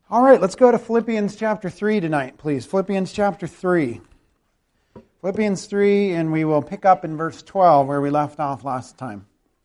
All right, let's go to Philippians chapter 3 tonight, please. Philippians chapter 3. Philippians 3, and we will pick up in verse 12 where we left off last time.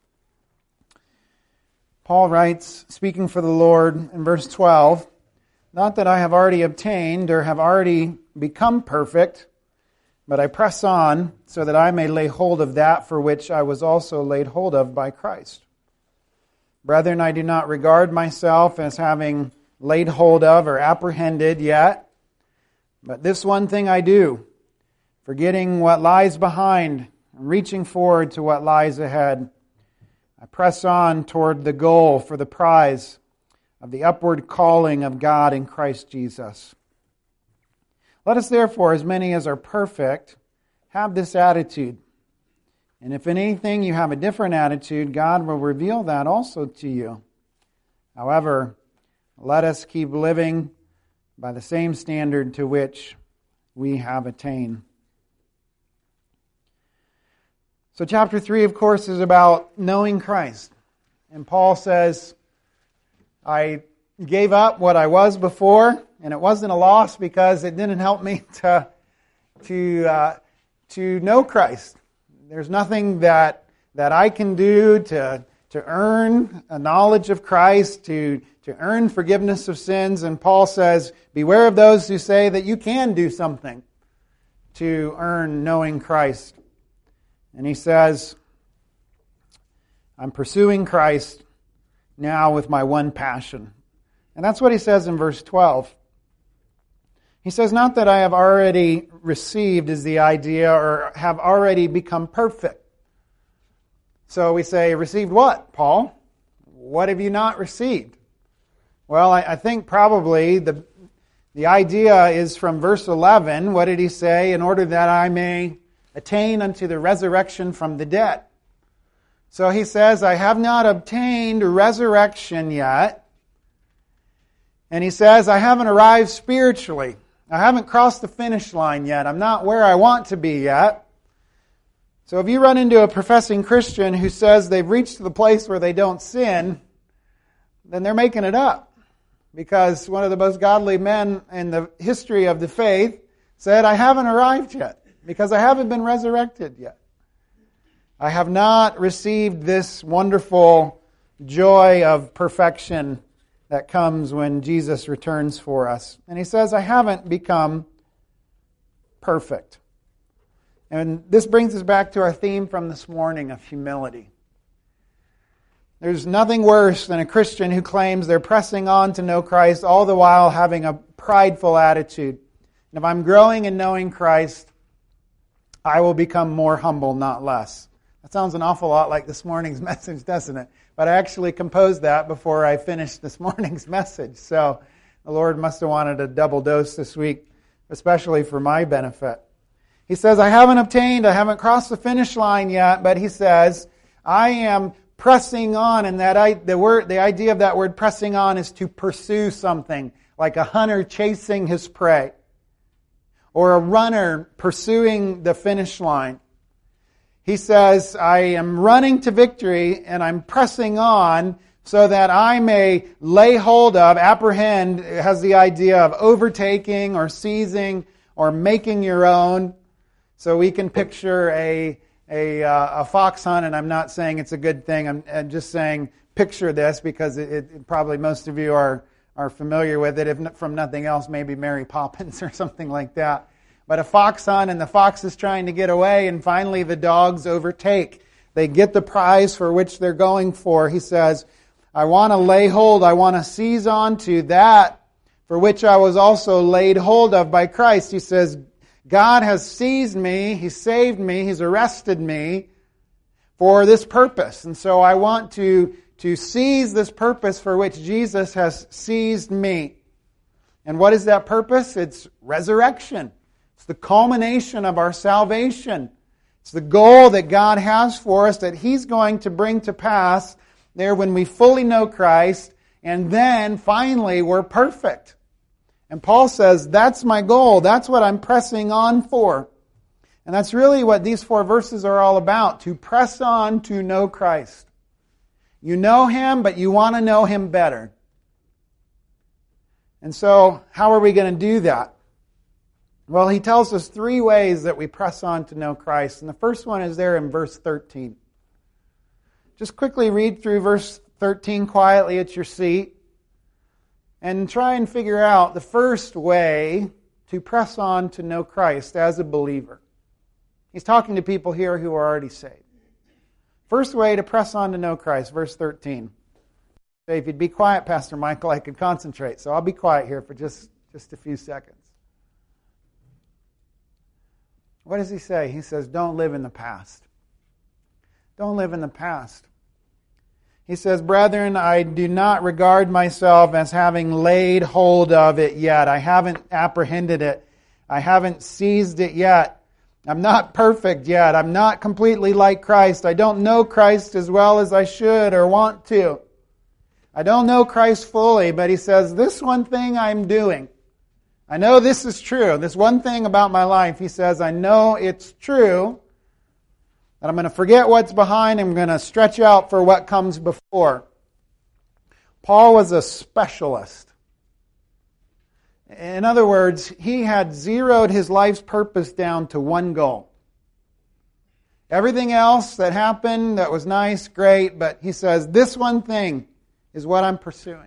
Paul writes, speaking for the Lord in verse 12, "Not that I have already obtained or have already become perfect, but I press on so that I may lay hold of that for which I was also laid hold of by Christ. Brethren, I do not regard myself as having laid hold of or apprehended yet, but this one thing I do, forgetting what lies behind and reaching forward to what lies ahead, I press on toward the goal for the prize of the upward calling of God in Christ Jesus. Let us therefore, as many as are perfect, have this attitude. And if in anything you have a different attitude, God will reveal that also to you. However, let us keep living by the same standard to which we have attained." So chapter 3, of course, is about knowing Christ. And Paul says, I gave up what I was before, and it wasn't a loss because it didn't help me to know Christ. There's nothing that I can do to earn a knowledge of Christ, to earn forgiveness of sins. And Paul says, beware of those who say that you can do something to earn knowing Christ. And he says, I'm pursuing Christ now with my one passion. And that's what he says in verse 12. He says, not that I have already received is the idea, or have already become perfect. So we say, received what, Paul? What have you not received? Well, I think probably the idea is from verse 11. What did he say? In order that I may attain unto the resurrection from the dead. So he says, I have not obtained resurrection yet. And he says, I haven't arrived spiritually. I haven't crossed the finish line yet. I'm not where I want to be yet. So if you run into a professing Christian who says they've reached the place where they don't sin, then they're making it up. Because one of the most godly men in the history of the faith said, I haven't arrived yet, because I haven't been resurrected yet. I have not received this wonderful joy of perfection that comes when Jesus returns for us. And he says, I haven't become perfect. And this brings us back to our theme from this morning of humility. There's nothing worse than a Christian who claims they're pressing on to know Christ, all the while having a prideful attitude. And if I'm growing in knowing Christ, I will become more humble, not less. That sounds an awful lot like this morning's message, doesn't it? But I actually composed that before I finished this morning's message. So the Lord must have wanted a double dose this week, especially for my benefit. He says, I haven't obtained, I haven't crossed the finish line yet, but he says, I am pressing on, and the idea of that word pressing on is to pursue something, like a hunter chasing his prey, or a runner pursuing the finish line. He says, I am running to victory, and I'm pressing on so that I may lay hold of, apprehend, has the idea of overtaking or seizing or making your own. So we can picture a fox hunt, and I'm not saying it's a good thing. I'm just saying picture this because it probably most of you are familiar with it. If from nothing else, maybe Mary Poppins or something like that. But a fox hunt, and the fox is trying to get away, and finally the dogs overtake. They get the prize for which they're going for. He says, I want to lay hold, I want to seize on to that for which I was also laid hold of by Christ. He says, God has seized me, He saved me, He's arrested me for this purpose. And so I want to seize this purpose for which Jesus has seized me. And what is that purpose? It's resurrection. It's the culmination of our salvation. It's the goal that God has for us that He's going to bring to pass there when we fully know Christ, and then finally we're perfect. And Paul says, that's my goal. That's what I'm pressing on for. And that's really what these 4 verses are all about, to press on to know Christ. You know Him, but you want to know Him better. And so, how are we going to do that? Well, he tells us 3 ways that we press on to know Christ. And the first one is there in verse 13. Just quickly read through verse 13 quietly at your seat and try and figure out the first way to press on to know Christ as a believer. He's talking to people here who are already saved. First way to press on to know Christ, verse 13. Say, if you'd be quiet, Pastor Michael, I could concentrate. So I'll be quiet here for just a few seconds. What does he say? He says, don't live in the past. Don't live in the past. He says, brethren, I do not regard myself as having laid hold of it yet. I haven't apprehended it. I haven't seized it yet. I'm not perfect yet. I'm not completely like Christ. I don't know Christ as well as I should or want to. I don't know Christ fully, but he says, this one thing I'm doing. I know this is true. This one thing about my life, he says, I know it's true. That I'm going to forget what's behind. I'm going to stretch out for what comes before. Paul was a specialist. In other words, he had zeroed his life's purpose down to one goal. Everything else that happened that was nice, great, but he says, this one thing is what I'm pursuing.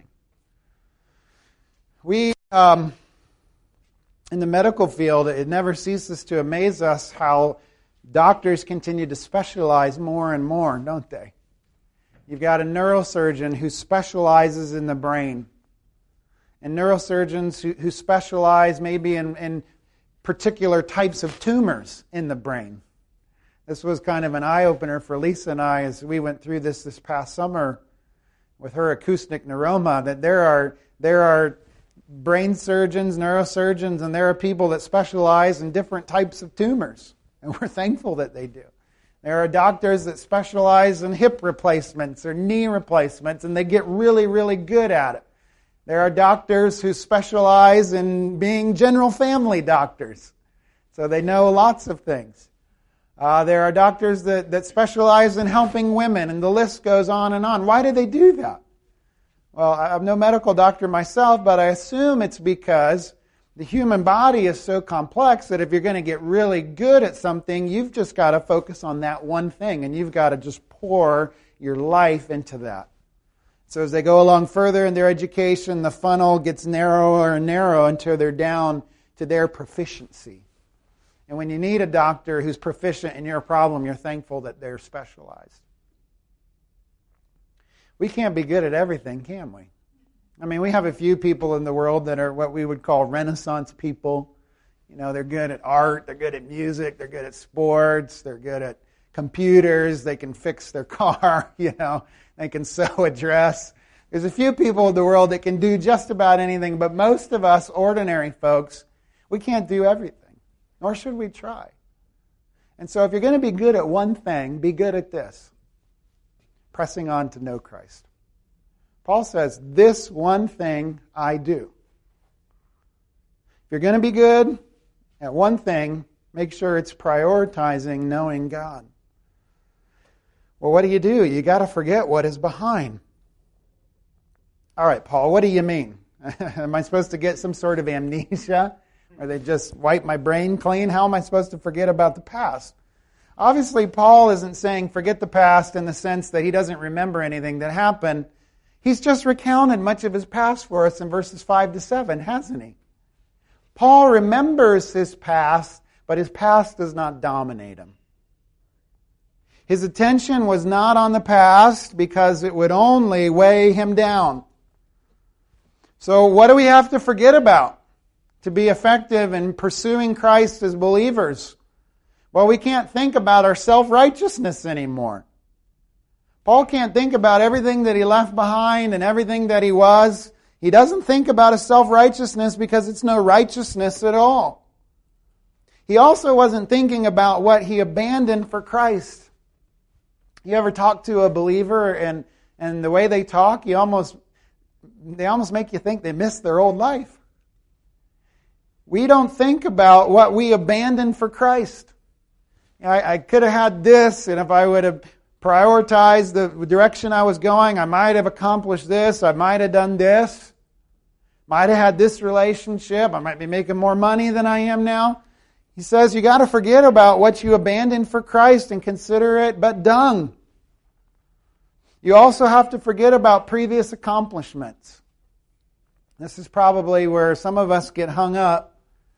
We, in the medical field, it never ceases to amaze us how doctors continue to specialize more and more, don't they? You've got a neurosurgeon who specializes in the brain. And neurosurgeons who specialize maybe in particular types of tumors in the brain. This was kind of an eye-opener for Lisa and I as we went through this past summer with her acoustic neuroma, that there are brain surgeons, neurosurgeons, and there are people that specialize in different types of tumors. And we're thankful that they do. There are doctors that specialize in hip replacements or knee replacements, and they get really, really good at it. There are doctors who specialize in being general family doctors, so they know lots of things. There are doctors that specialize in helping women, and the list goes on and on. Why do they do that? Well, I'm no medical doctor myself, but I assume it's because the human body is so complex that if you're going to get really good at something, you've just got to focus on that one thing, and you've got to just pour your life into that. So as they go along further in their education, the funnel gets narrower and narrower until they're down to their proficiency. And when you need a doctor who's proficient in your problem, you're thankful that they're specialized. We can't be good at everything, can we? I mean, we have a few people in the world that are what we would call Renaissance people. You know, they're good at art, they're good at music, they're good at sports, they're good at computers, they can fix their car, you know, they can sew a dress. There's a few people in the world that can do just about anything, but most of us ordinary folks, we can't do everything. Nor should we try. And so if you're going to be good at one thing, be good at this. Pressing on to know Christ. Paul says, this one thing I do. If you're going to be good at one thing, make sure it's prioritizing knowing God. Well, what do? You got to forget what is behind. All right, Paul, what do you mean? Am I supposed to get some sort of amnesia? Or they just wipe my brain clean? How am I supposed to forget about the past? Obviously, Paul isn't saying forget the past in the sense that he doesn't remember anything that happened. He's just recounted much of his past for us in verses 5 to 7, hasn't he? Paul remembers his past, but his past does not dominate him. His attention was not on the past because it would only weigh him down. So what do we have to forget about to be effective in pursuing Christ as believers? Well, we can't think about our self-righteousness anymore. Paul can't think about everything that he left behind and everything that he was. He doesn't think about his self-righteousness because it's no righteousness at all. He also wasn't thinking about what he abandoned for Christ. You ever talk to a believer and the way they talk, they almost make you think they missed their old life. We don't think about what we abandoned for Christ. I could have had this, and if I would have prioritized the direction I was going, I might have accomplished this, I might have done this. Might have had this relationship. I might be making more money than I am now. He says you got to forget about what you abandoned for Christ and consider it but dung. You also have to forget about previous accomplishments. This is probably where some of us get hung up.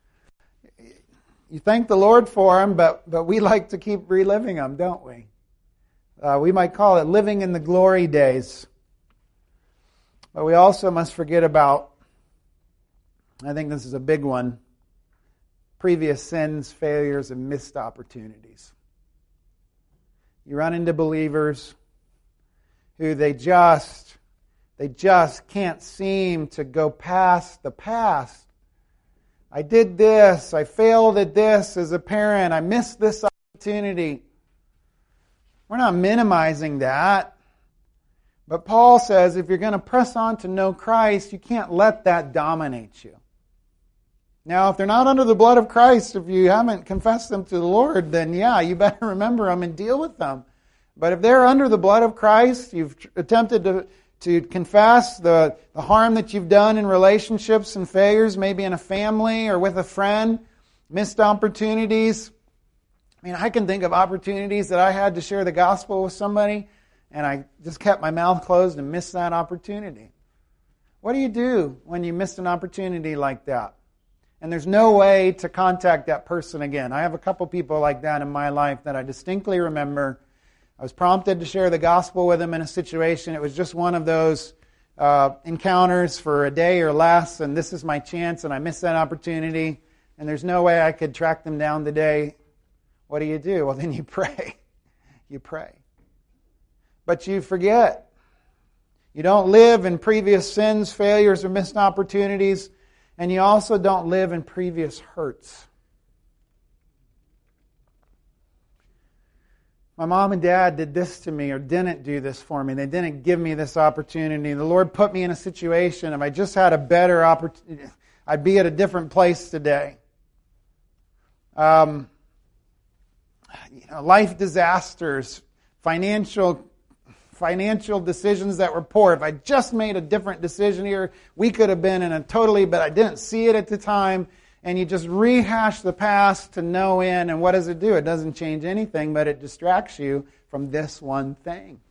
You thank the Lord for them, but we like to keep reliving them, don't we? We might call it living in the glory days. But we also must forget about, I think this is a big one, previous sins, failures, and missed opportunities. You run into believers who they just can't seem to go past the past. I did this. I failed at this as a parent. I missed this opportunity. We're not minimizing that. But Paul says if you're going to press on to know Christ, you can't let that dominate you. Now, if they're not under the blood of Christ, if you haven't confessed them to the Lord, then yeah, you better remember them and deal with them. But if they're under the blood of Christ, you've attempted to confess the harm that you've done in relationships and failures, maybe in a family or with a friend, missed opportunities. I mean, I can think of opportunities that I had to share the gospel with somebody, and I just kept my mouth closed and missed that opportunity. What do you do when you missed an opportunity like that? And there's no way to contact that person again. I have a couple people like that in my life that I distinctly remember. I was prompted to share the gospel with them in a situation. It was just one of those encounters for a day or less, and this is my chance, and I missed that opportunity, and there's no way I could track them down today. What do? Well, then you pray. You pray. But you forget. You don't live in previous sins, failures, or missed opportunities, and you also don't live in previous hurts. My mom and dad did this to me or didn't do this for me. They didn't give me this opportunity. The Lord put me in a situation. If I just had a better opportunity, I'd be at a different place today. Life disasters, financial decisions that were poor. If I just made a different decision here, we could have been in a totally, but I didn't see it at the time. And you just rehash the past to no end. And what does it do? It doesn't change anything, but it distracts you from this one thing.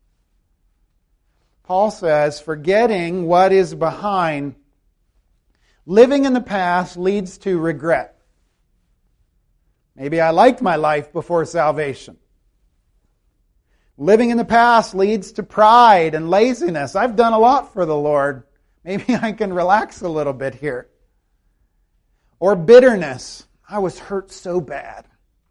Paul says, forgetting what is behind, living in the past leads to regret. Maybe I liked my life before salvation. Living in the past leads to pride and laziness. I've done a lot for the Lord. Maybe I can relax a little bit here. Or bitterness. I was hurt so bad.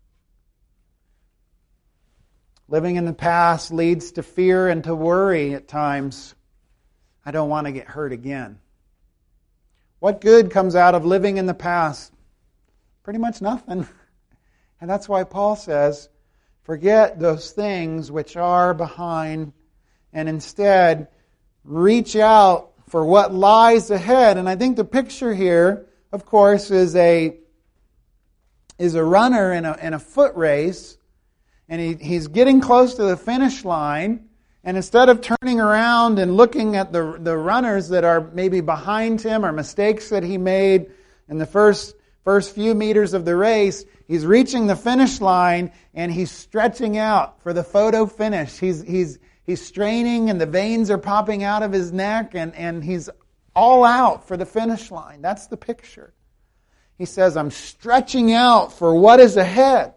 Living in the past leads to fear and to worry at times. I don't want to get hurt again. What good comes out of living in the past? Pretty much nothing. And that's why Paul says, forget those things which are behind and instead reach out for what lies ahead. And I think the picture here, of course, is a runner in a foot race, and he's getting close to the finish line, and instead of turning around and looking at the runners that are maybe behind him or mistakes that he made in the first few meters of the race, he's reaching the finish line and he's stretching out for the photo finish. He's straining and the veins are popping out of his neck and he's all out for the finish line. That's the picture. He says, I'm stretching out for what is ahead.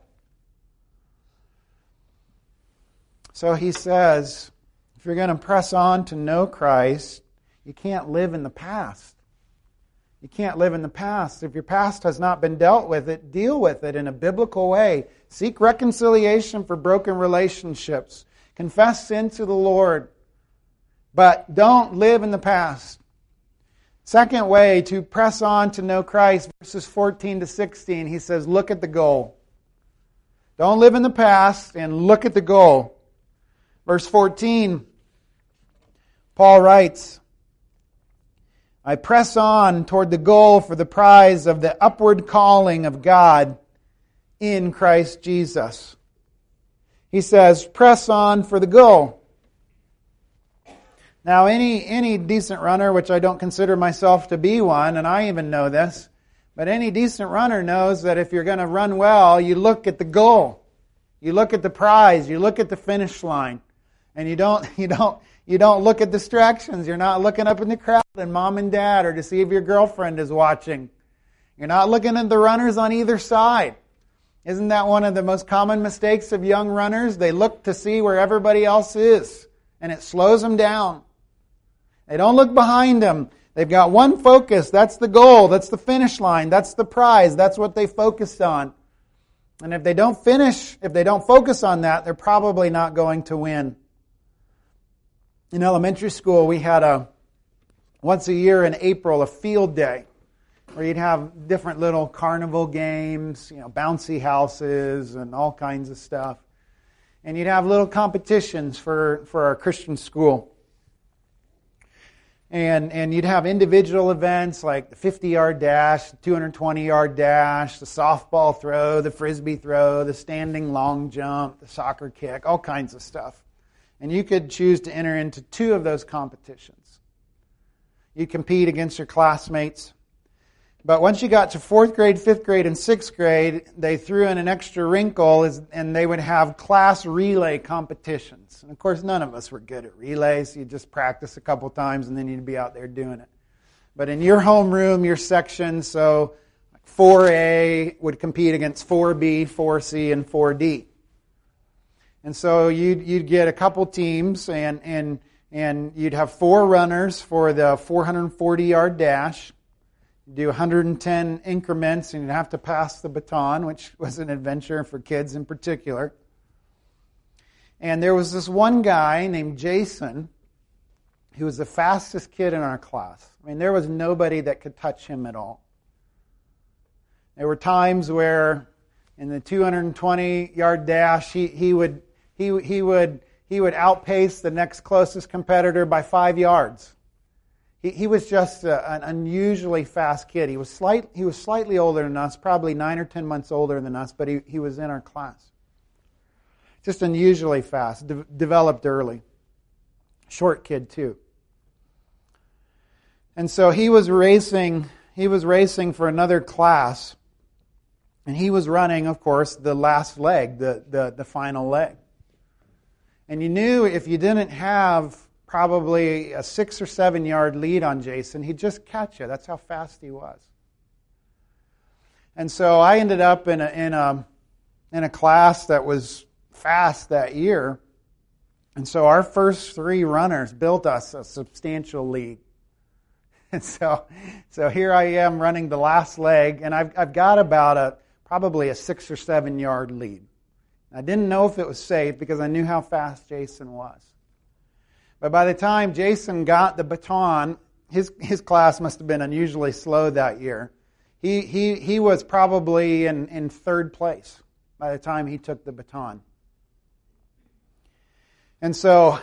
So he says, if you're going to press on to know Christ, you can't live in the past. You can't live in the past. If your past has not been dealt with it, deal with it in a biblical way. Seek reconciliation for broken relationships. Confess sin to the Lord. But don't live in the past. Second way to press on to know Christ, verses 14 to 16, he says, look at the goal. Don't live in the past and look at the goal. Verse 14, Paul writes, I press on toward the goal for the prize of the upward calling of God in Christ Jesus. He says, press on for the goal. Now, any decent runner, which I don't consider myself to be one, and I even know this, but any decent runner knows that if you're going to run well, you look at the goal. You look at the prize. You look at the finish line. And you don't look at distractions. You're not looking up in the crowd and mom and dad or to see if your girlfriend is watching. You're not looking at the runners on either side. Isn't that one of the most common mistakes of young runners? They look to see where everybody else is, and it slows them down. They don't look behind them. They've got one focus. That's the goal. That's the finish line. That's the prize. That's what they focused on. And if they don't focus on that, they're probably not going to win. In elementary school, we had once a year in April, a field day where you'd have different little carnival games, bouncy houses and all kinds of stuff. And you'd have little competitions for our Christian school. And you'd have individual events like the 50-yard dash, the 220-yard dash, the softball throw, the frisbee throw, the standing long jump, the soccer kick, all kinds of stuff. And you could choose to enter into 2 of those competitions. You compete against your classmates. But once you got to 4th grade, 5th grade, and 6th grade, they threw in an extra wrinkle, and they would have class relay competitions. And of course, none of us were good at relays. You just practice a couple times, and then you'd be out there doing it. But in your homeroom, your section, so 4A would compete against 4B, 4C, and 4D. And so you'd get a couple teams, and you'd have 4 runners for the 440-yard dash. Do 110 increments, and you'd have to pass the baton, which was an adventure for kids in particular. And there was this one guy named Jason who was the fastest kid in our class. I mean, there was nobody that could touch him at all. There were times where in the 220-yard dash, he would outpace the next closest competitor by 5 yards. He was just an unusually fast kid. He was slightly older than us, probably 9 or 10 months older than us, but he was in our class. Just unusually fast, developed early. Short kid too. And so he was racing for another class, and he was running, of course, the last leg, the final leg. And you knew if you didn't have probably a 6 or 7 yard lead on Jason, he'd just catch you. That's how fast he was. And so I ended up in a class that was fast that year. And so our first 3 runners built us a substantial lead. And so here I am running the last leg, and I've got about probably a 6 or 7 yard lead. I didn't know if it was safe because I knew how fast Jason was. But by the time Jason got the baton, his class must have been unusually slow that year. He was probably in 3rd place by the time he took the baton. And so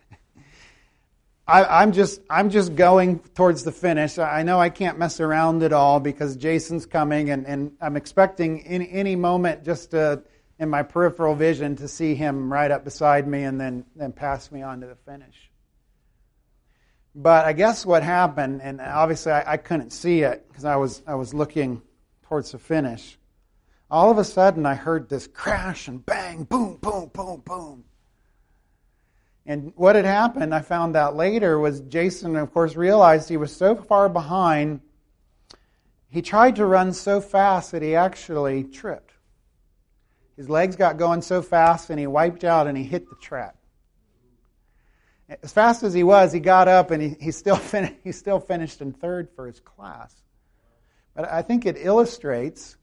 I'm just going towards the finish. I know I can't mess around at all because Jason's coming, and I'm expecting any moment just in my peripheral vision to see him right up beside me and then pass me on to the finish. But I guess what happened, and obviously I couldn't see it because I was looking towards the finish. All of a sudden I heard this crash and bang, boom, boom, boom, boom. And what had happened, I found out later, was Jason, of course, realized he was so far behind, he tried to run so fast that he actually tripped. His legs got going so fast and he wiped out and he hit the track. As fast as he was, he got up and he still finished in 3rd for his class. But I think it illustrates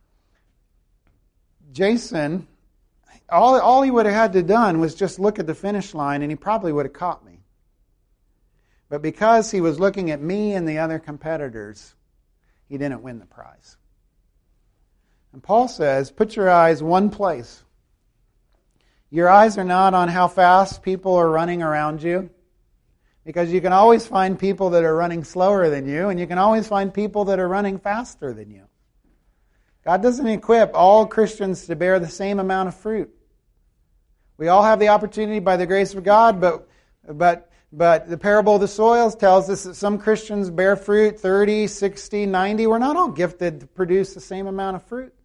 Jason, all he would have had to done was just look at the finish line and he probably would have caught me. But because he was looking at me and the other competitors, he didn't win the prize. And Paul says, put your eyes one place. Your eyes are not on how fast people are running around you, because you can always find people that are running slower than you, and you can always find people that are running faster than you. God doesn't equip all Christians to bear the same amount of fruit. We all have the opportunity by the grace of God, but But the parable of the soils tells us that some Christians bear fruit 30, 60, 90. We're not all gifted to produce the same amount of fruit.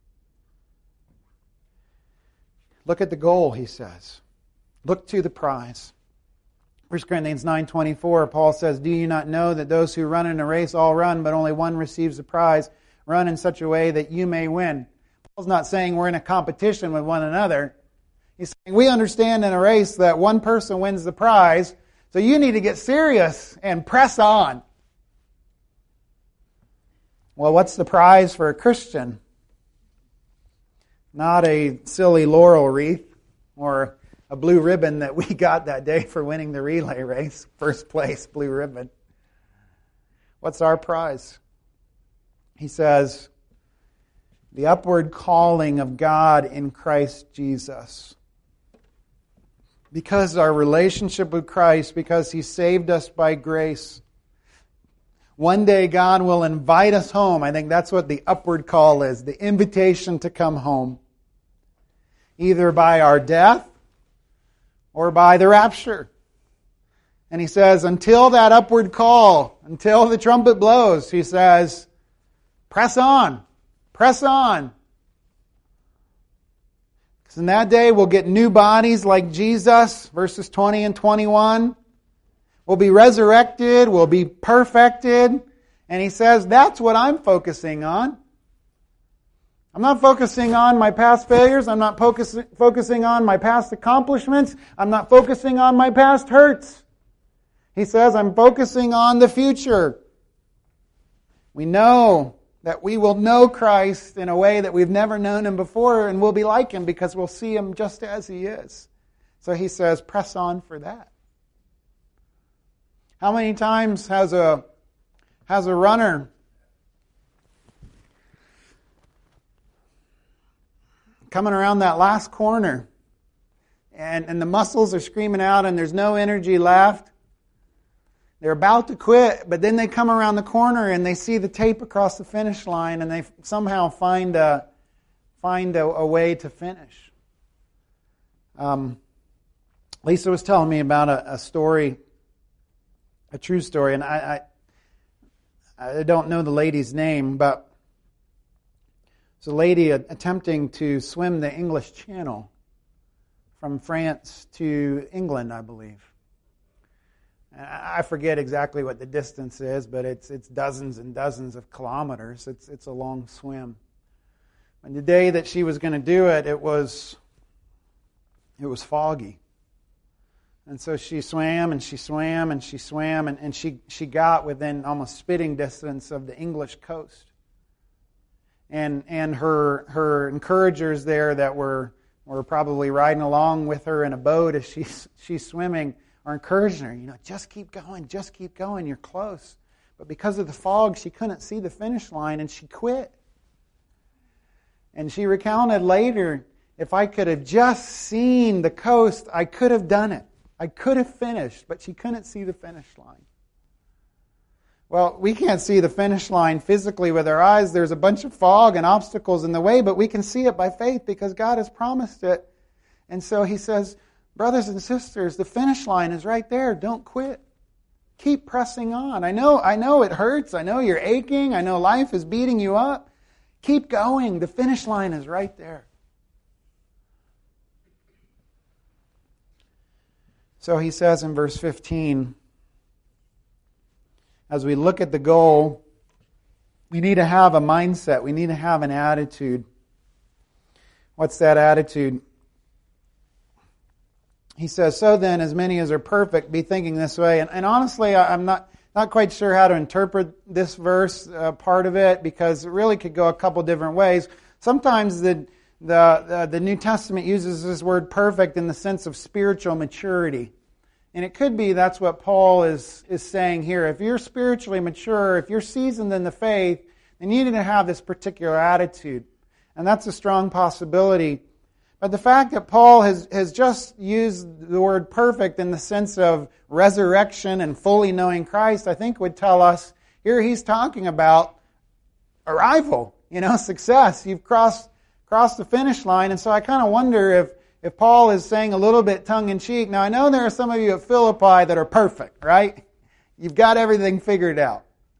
Look at the goal, he says. Look to the prize. 1 Corinthians 9:24, Paul says, "Do you not know that those who run in a race all run, but only one receives the prize? Run in such a way that you may win." Paul's not saying we're in a competition with one another. He's saying we understand in a race that one person wins the prize, so you need to get serious and press on. Well, what's the prize for a Christian? Not a silly laurel wreath or a blue ribbon that we got that day for winning the relay race. First place, blue ribbon. What's our prize? He says, the upward calling of God in Christ Jesus. Because our relationship with Christ, because He saved us by grace, one day God will invite us home. I think that's what the upward call is, the invitation to come home. Either by our death or by the rapture. And He says, until that upward call, until the trumpet blows, He says, press on, press on. Because in that day we'll get new bodies like Jesus, verses 20 and 21. We'll be resurrected, we'll be perfected. And He says, that's what I'm focusing on. I'm not focusing on my past failures. I'm not focusing on my past accomplishments. I'm not focusing on my past hurts. He says, I'm focusing on the future. We know that we will know Christ in a way that we've never known Him before, and we'll be like Him because we'll see Him just as He is. So He says, press on for that. How many times has a runner coming around that last corner, and the muscles are screaming out and there's no energy left. They're about to quit, but then they come around the corner and they see the tape across the finish line and they somehow find a way to finish. Lisa was telling me about a story, a true story, and I don't know the lady's name, but it's a lady attempting to swim the English Channel from France to England, I believe. I forget exactly what the distance is, but it's dozens and dozens of kilometers. It's a long swim. And the day that she was going to do it, it was foggy. And so she swam and she swam and she swam and she got within almost spitting distance of the English coast. And her encouragers there that were probably riding along with her in a boat as she's swimming are encouraging her, just keep going, you're close. But because of the fog, she couldn't see the finish line and she quit. And she recounted later, if I could have just seen the coast, I could have done it. I could have finished, but she couldn't see the finish line. Well, we can't see the finish line physically with our eyes. There's a bunch of fog and obstacles in the way, but we can see it by faith because God has promised it. And so He says, brothers and sisters, the finish line is right there. Don't quit. Keep pressing on. I know it hurts. I know you're aching. I know life is beating you up. Keep going. The finish line is right there. So he says in verse 15, as we look at the goal, we need to have a mindset. We need to have an attitude. What's that attitude? He says, so then, as many as are perfect, be thinking this way. And honestly, I'm not quite sure how to interpret this verse, part of it, because it really could go a couple different ways. Sometimes the New Testament uses this word perfect in the sense of spiritual maturity. And it could be that's what Paul is saying here. If you're spiritually mature, if you're seasoned in the faith, then you need to have this particular attitude. And that's a strong possibility. But the fact that Paul has just used the word perfect in the sense of resurrection and fully knowing Christ, I think would tell us, here he's talking about arrival, success. You've crossed the finish line. And so I kind of wonder if Paul is saying a little bit tongue-in-cheek, now I know there are some of you at Philippi that are perfect, right? You've got everything figured out.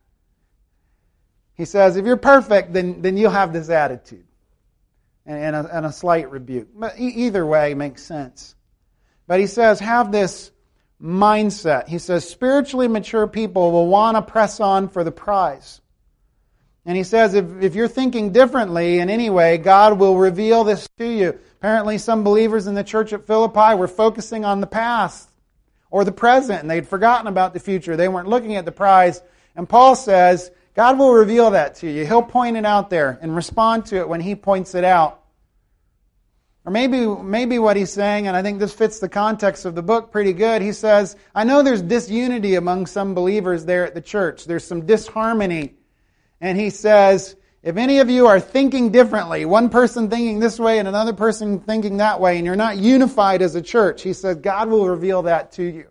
He says, if you're perfect, then you'll have this attitude. And a slight rebuke. But either way makes sense. But he says, have this mindset. He says, spiritually mature people will want to press on for the prize. And he says, if you're thinking differently in any way, God will reveal this to you. Apparently some believers in the church at Philippi were focusing on the past or the present, and they'd forgotten about the future. They weren't looking at the prize. And Paul says, God will reveal that to you. He'll point it out there and respond to it when He points it out. Or maybe what he's saying, and I think this fits the context of the book pretty good, he says, I know there's disunity among some believers there at the church. There's some disharmony. And he says, if any of you are thinking differently, one person thinking this way and another person thinking that way, and you're not unified as a church, he says, God will reveal that to you.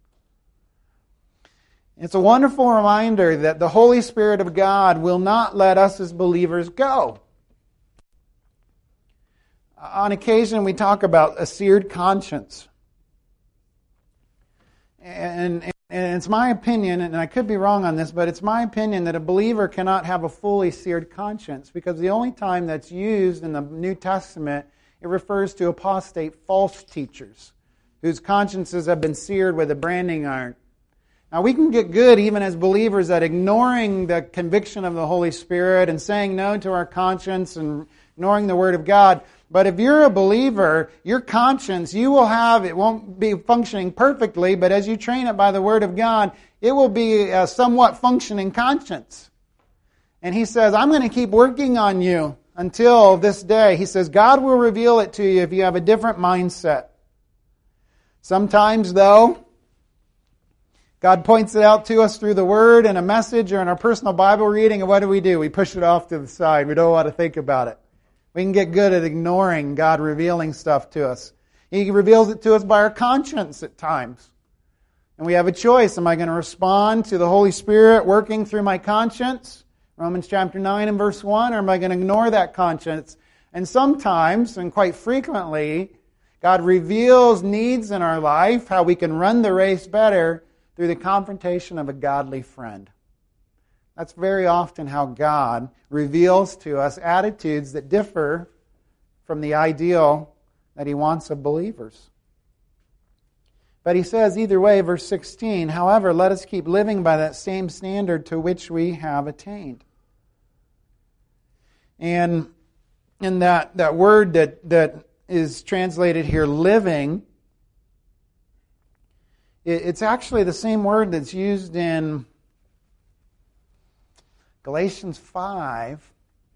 It's a wonderful reminder that the Holy Spirit of God will not let us as believers go. On occasion, we talk about a seared conscience. And it's my opinion, and I could be wrong on this, but it's my opinion that a believer cannot have a fully seared conscience, because the only time that's used in the New Testament, it refers to apostate false teachers whose consciences have been seared with a branding iron. Now, we can get good even as believers at ignoring the conviction of the Holy Spirit and saying no to our conscience and ignoring the Word of God. But if you're a believer, your conscience, it won't be functioning perfectly, but as you train it by the Word of God, it will be a somewhat functioning conscience. And he says, I'm going to keep working on you until this day. He says, God will reveal it to you if you have a different mindset. Sometimes, though, God points it out to us through the Word and a message or in our personal Bible reading, and what do? We push it off to the side. We don't want to think about it. We can get good at ignoring God revealing stuff to us. He reveals it to us by our conscience at times. And we have a choice. Am I going to respond to the Holy Spirit working through my conscience? Romans chapter 9 and verse 1. Or am I going to ignore that conscience? And sometimes, and quite frequently, God reveals needs in our life, how we can run the race better through the confrontation of a godly friend. That's very often how God reveals to us attitudes that differ from the ideal that He wants of believers. But He says, either way, verse 16, however, let us keep living by that same standard to which we have attained. And in that word that is translated here, living, it's actually the same word that's used in Galatians 5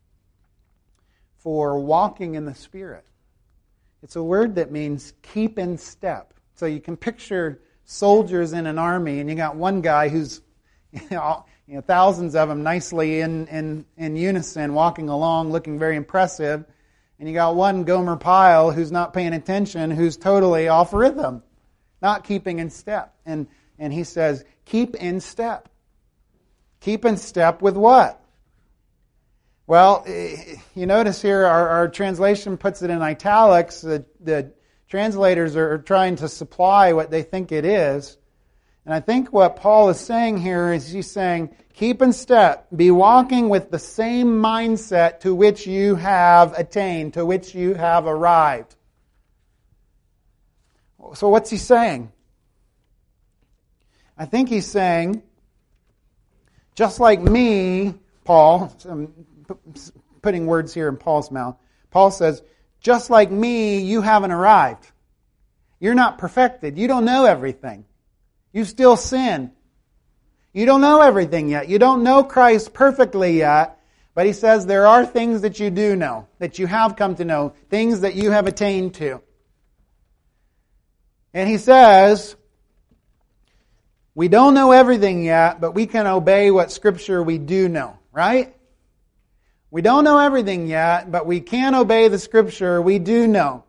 for walking in the Spirit. It's a word that means keep in step. So you can picture soldiers in an army, and you got one guy who's thousands of them nicely in unison walking along, looking very impressive. And you got one Gomer Pyle who's not paying attention, who's totally off rhythm, not keeping in step. And he says, keep in step. Keep in step with what? Well, you notice here our translation puts it in italics. The translators are trying to supply what they think it is. And I think what Paul is saying here is he's saying, keep in step. Be walking with the same mindset to which you have attained, to which you have arrived. So what's he saying? I think he's saying, just like me, Paul, I'm putting words here in Paul's mouth. Paul says, just like me, you haven't arrived. You're not perfected. You don't know everything. You still sin. You don't know everything yet. You don't know Christ perfectly yet. But he says there are things that you do know, that you have come to know, things that you have attained to. And he says, we don't know everything yet, but we can obey what Scripture we do know, right? We don't know everything yet, but we can obey the Scripture we do know.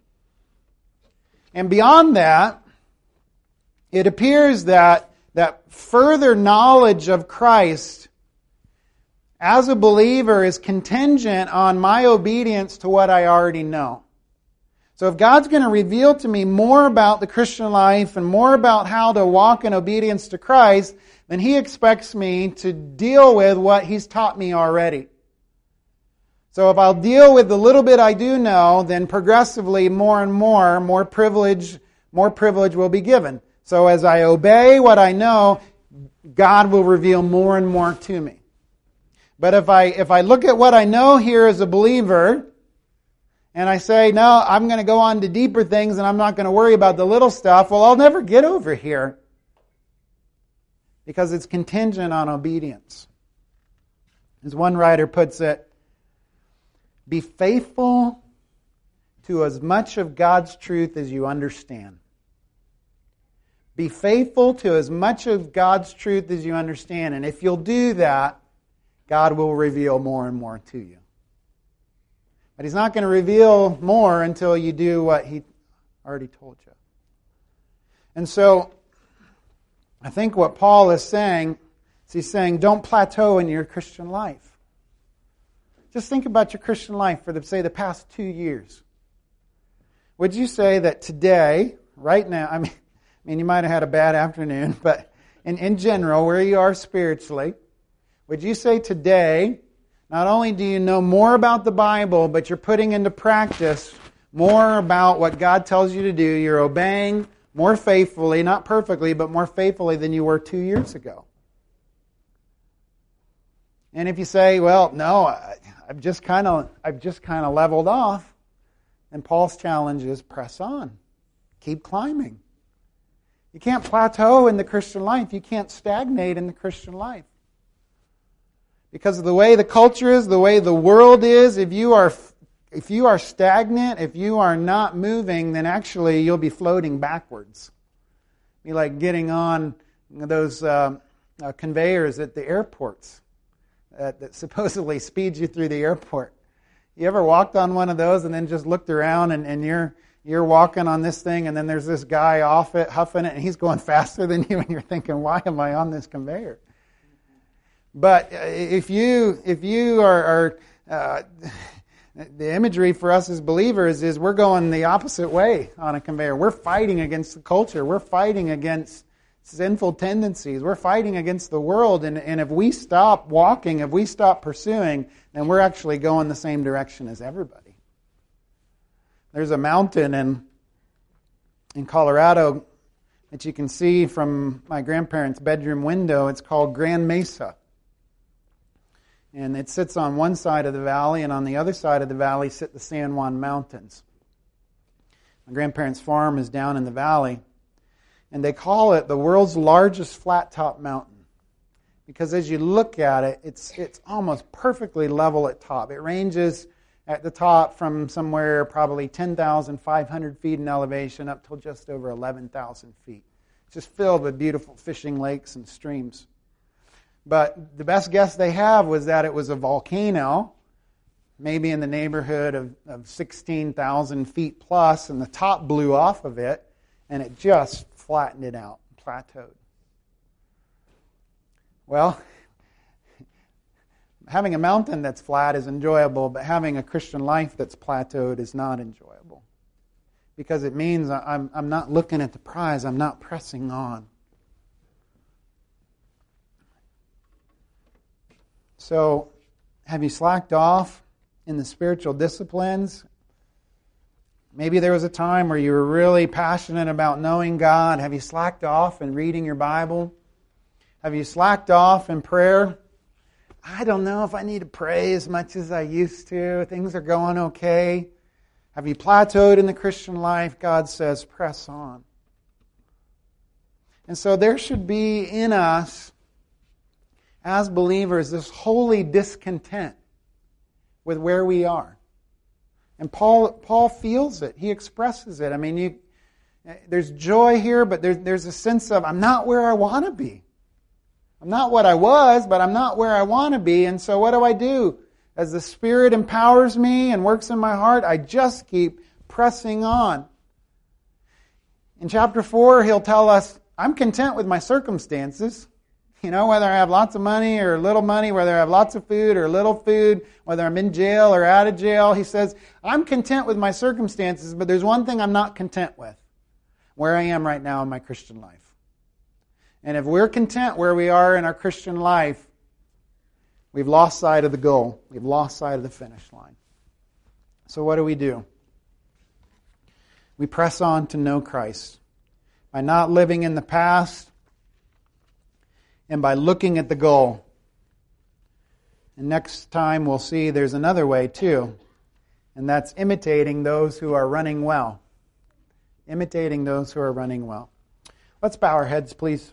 And beyond that, it appears that further knowledge of Christ as a believer is contingent on my obedience to what I already know. So if God's going to reveal to me more about the Christian life and more about how to walk in obedience to Christ, then He expects me to deal with what He's taught me already. So if I'll deal with the little bit I do know, then progressively more and more privilege will be given. So as I obey what I know, God will reveal more and more to me. But if I look at what I know here as a believer, and I say, no, I'm going to go on to deeper things and I'm not going to worry about the little stuff, well, I'll never get over here. Because it's contingent on obedience. As one writer puts it, be faithful to as much of God's truth as you understand. Be faithful to as much of God's truth as you understand. And if you'll do that, God will reveal more and more to you. But He's not going to reveal more until you do what He already told you. And so, I think what Paul is saying is he's saying, don't plateau in your Christian life. Just think about your Christian life for, say, the past 2 years. Would you say that today, right now, I mean, you might have had a bad afternoon, but in general, where you are spiritually, would you say today, not only do you know more about the Bible, but you're putting into practice more about what God tells you to do, you're obeying more faithfully, not perfectly, but more faithfully than you were 2 years ago? And if you say, well, no, I've just kind of leveled off, then Paul's challenge is press on. Keep climbing. You can't plateau in the Christian life. You can't stagnate in the Christian life. Because of the way the culture is, the way the world is, if you are stagnant, if you are not moving, then actually you'll be floating backwards. Be like getting on those conveyors at the airports that supposedly speeds you through the airport. You ever walked on one of those and then just looked around and you're walking on this thing and then there's this guy off it, huffing it, and he's going faster than you and you're thinking, why am I on this conveyor? But if you are the imagery for us as believers is we're going the opposite way on a conveyor. We're fighting against the culture. We're fighting against sinful tendencies. We're fighting against the world. And if we stop walking, if we stop pursuing, then we're actually going the same direction as everybody. There's a mountain in Colorado that you can see from my grandparents' bedroom window. It's called Grand Mesa. And it sits on one side of the valley, and on the other side of the valley sit the San Juan Mountains. My grandparents' farm is down in the valley, and they call it the world's largest flat-top mountain. Because as you look at it, it's almost perfectly level at top. It ranges at the top from somewhere probably 10,500 feet in elevation up till just over 11,000 feet. It's just filled with beautiful fishing lakes and streams. But the best guess they have was that it was a volcano, maybe in the neighborhood of 16,000 feet plus, and the top blew off of it, and it just flattened it out, plateaued. Well, having a mountain that's flat is enjoyable, but having a Christian life that's plateaued is not enjoyable. Because it means I'm not looking at the prize, I'm not pressing on. So, have you slacked off in the spiritual disciplines? Maybe there was a time where you were really passionate about knowing God. Have you slacked off in reading your Bible? Have you slacked off in prayer? I don't know if I need to pray as much as I used to. Things are going okay. Have you plateaued in the Christian life? God says, press on. And so there should be in us, as believers, this holy discontent with where we are. And Paul feels it. He expresses it. I mean, there's joy here, but there's a sense of, I'm not where I want to be. I'm not what I was, but I'm not where I want to be. And so what do? As the Spirit empowers me and works in my heart, I just keep pressing on. In chapter 4, he'll tell us, I'm content with my circumstances. Whether I have lots of money or little money, whether I have lots of food or little food, whether I'm in jail or out of jail, he says, I'm content with my circumstances, but there's one thing I'm not content with, where I am right now in my Christian life. And if we're content where we are in our Christian life, we've lost sight of the goal. We've lost sight of the finish line. So what do? We press on to know Christ by not living in the past, and by looking at the goal. And next time we'll see there's another way too, and that's imitating those who are running well. Imitating those who are running well. Let's bow our heads, please.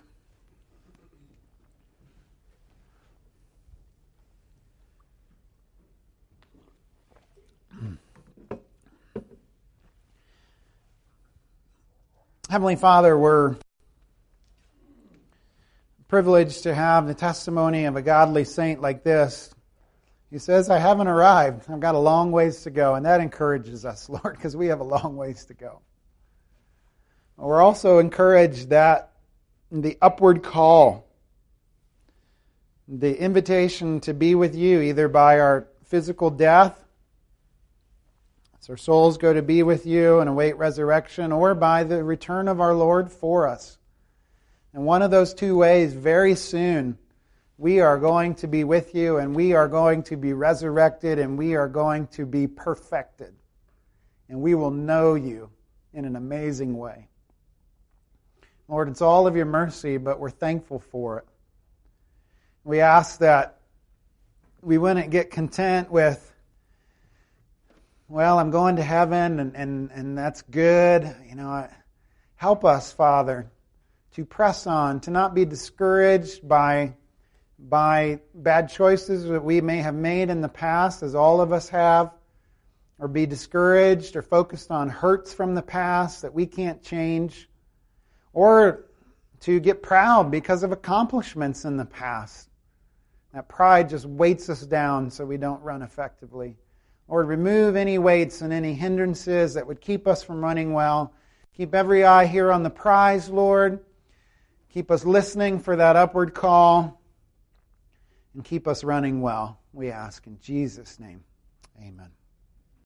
Heavenly Father, we're privileged to have the testimony of a godly saint like this. He says, I haven't arrived. I've got a long ways to go. And that encourages us, Lord, because we have a long ways to go. We're also encouraged that the upward call, the invitation to be with you, either by our physical death, as our souls go to be with you and await resurrection, or by the return of our Lord for us. And one of those two ways, very soon, we are going to be with you, and we are going to be resurrected, and we are going to be perfected. And we will know you in an amazing way. Lord, it's all of your mercy, but we're thankful for it. We ask that we wouldn't get content with, well, I'm going to heaven, and that's good. Help us, Father, to press on, to not be discouraged by bad choices that we may have made in the past, as all of us have, or be discouraged or focused on hurts from the past that we can't change, or to get proud because of accomplishments in the past. That pride just weights us down so we don't run effectively. Lord, remove any weights and any hindrances that would keep us from running well. Keep every eye here on the prize, Lord. Keep us listening for that upward call. And keep us running well, we ask in Jesus' name. Amen.